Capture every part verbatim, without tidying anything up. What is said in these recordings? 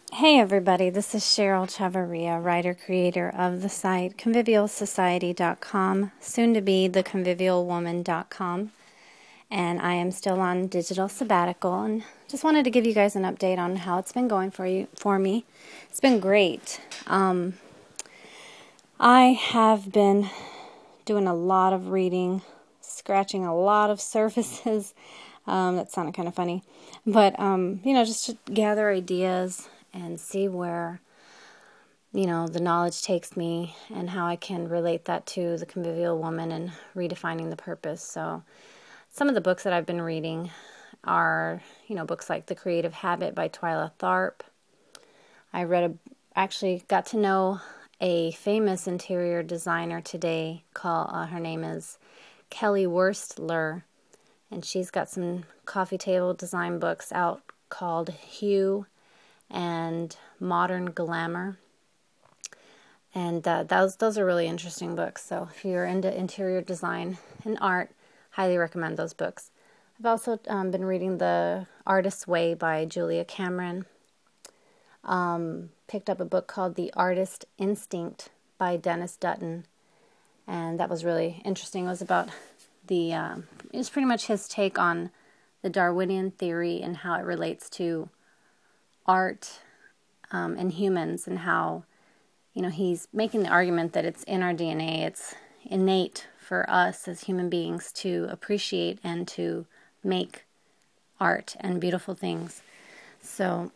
Hey everybody, this is Cheryl Chavarria, writer-creator of the site convivial society dot com, soon to be the convivial woman dot com, and I am still on digital sabbatical, and just wanted to give you guys an update on how it's been going for you for me. It's been great. Um, I have been doing a lot of reading, scratching a lot of surfaces. Um, that sounded kind of funny, but um, you know, just to gather ideas and see where, you know, the knowledge takes me and how I can relate that to the convivial woman and redefining the purpose. So some of the books that I've been reading are, you know, books like The Creative Habit by Twyla Tharp. I read a, actually got to know a famous interior designer today called, uh, her name is Kelly Wurstler, and she's got some coffee table design books out called Hue and Modern Glamour, and uh, those those are really interesting books. So if you're into interior design and art, highly recommend those books. I've also um, been reading The Artist's Way by Julia Cameron. Um, picked up a book called The Artist Instinct by Dennis Dutton, and that was really interesting. It was about the um, it was pretty much his take on the Darwinian theory and how it relates to art um, and humans, and how, you know, he's making the argument that it's in our D N A, it's innate for us as human beings to appreciate and to make art and beautiful things. So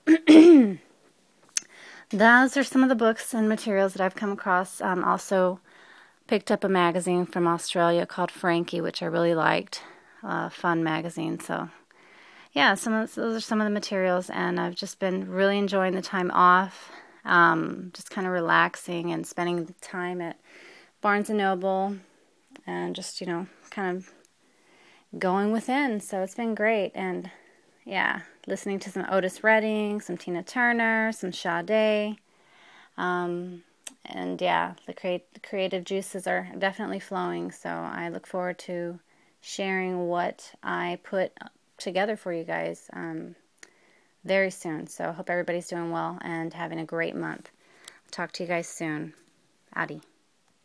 those are some of the books and materials that I've come across. Um, also picked up a magazine from Australia called Frankie, which I really liked. Uh, fun magazine. So yeah, some of those are some of the materials, and I've just been really enjoying the time off, um, just kind of relaxing and spending the time at Barnes and Noble, and just, you know, kind of going within. So it's been great, and yeah, listening to some Otis Redding, some Tina Turner, some Sade, um, and yeah, the, create, the creative juices are definitely flowing. So I look forward to sharing what I put together for you guys um, very soon. So I hope everybody's doing well and having a great month. I'll talk to you guys soon. Adi.